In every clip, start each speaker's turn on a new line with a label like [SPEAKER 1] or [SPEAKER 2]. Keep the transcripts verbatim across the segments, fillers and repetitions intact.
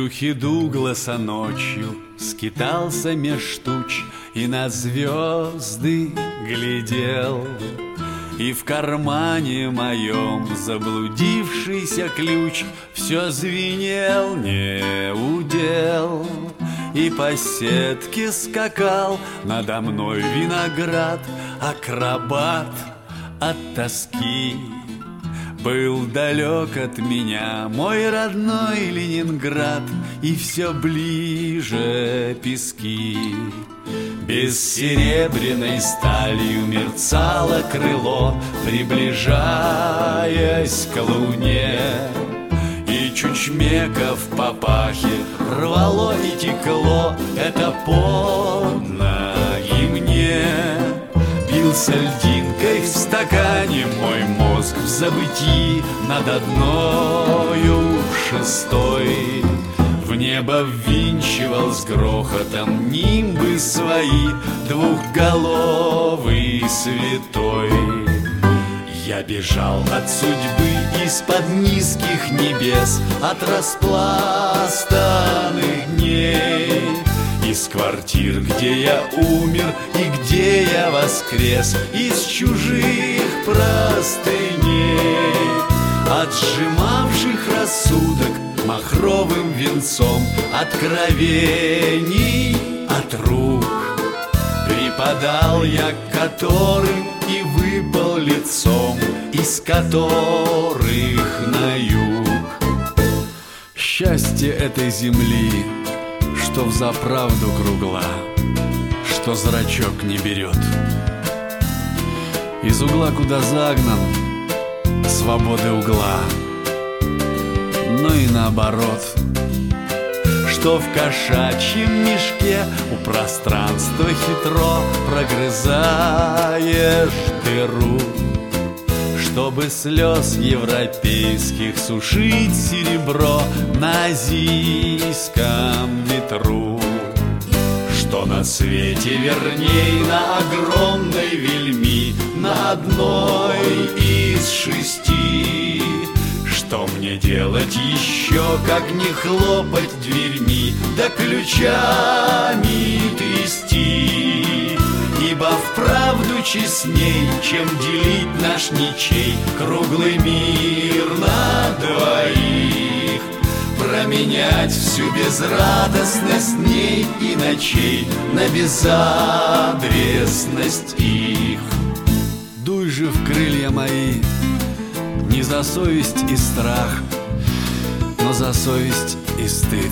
[SPEAKER 1] брюхе Дугласа ночью скитался меж туч и на звезды глядел. И в кармане моем заблудившийся ключ все звенел, не удел. И по сетке скакал надо мной виноград, акробат от тоски. Был далек от меня мой родной Ленинград, и все ближе пески. Без серебряной сталью мерцало крыло, приближаясь к луне. И чучмека в папахе рвало и текло, это под ноги мне. Бился льдинкой в стакане мой мозг в забытии над одною шестой. В небо ввинчивал с грохотом нимбы свои двухголовый святой. Я бежал от судьбы из-под низких небес, от распластанных дней. Из квартир, где я умер и где я воскрес, из чужих простыней, от сжимавших рассудок махровым венцом откровений от рук. Припадал я к которым и выпал лицом, из которых на юг. Счастье этой земли, что взаправду кругла, что зрачок не берет. Из угла, куда загнан, свободы угла, но и наоборот, что в кошачьем мешке у пространства хитро прогрызаешь дыру, чтобы слез европейских сушить серебро на азийском ветру. Что на свете верней на огромной вельми, на одной из шести. Что мне делать еще, как не хлопать дверьми, да ключами трясти? Ибо вправду честней, чем делить наш ничей круглый мир на двоих, променять всю безрадостность дней и ночей на безадресность их. Дуй же в крылья мои, не за совесть и страх, но за совесть и стыд.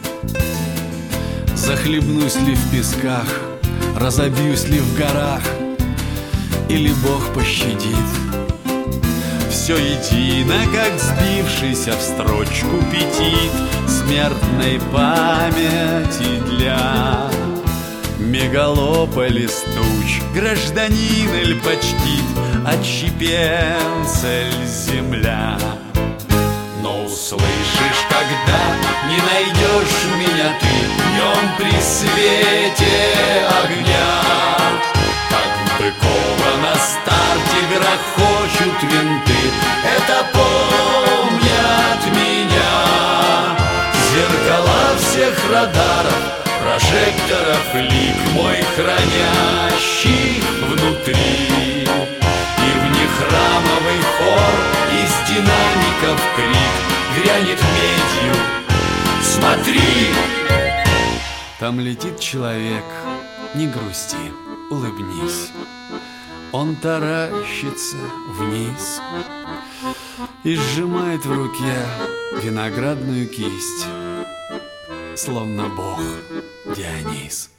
[SPEAKER 1] Захлебнусь ли в песках, разобьюсь ли в горах, или Бог пощадит? Все едино, как сбившийся в строчку петит смертной памяти для мегалополис туч. Гражданин эль почтит, отщепенцель земля. Но услышишь, когда не найдешь меня ты днем при свете огня, как быкова на старте грохочут винты, это помнят меня. Зеркала всех радаров, прожекторов лик мой хранящий внутри. И в них храмовый хор, из динамиков крик грянет медью. Смотри! Там летит человек, не грусти, улыбнись. Он таращится вниз и сжимает в руке виноградную кисть, словно бог Дионис.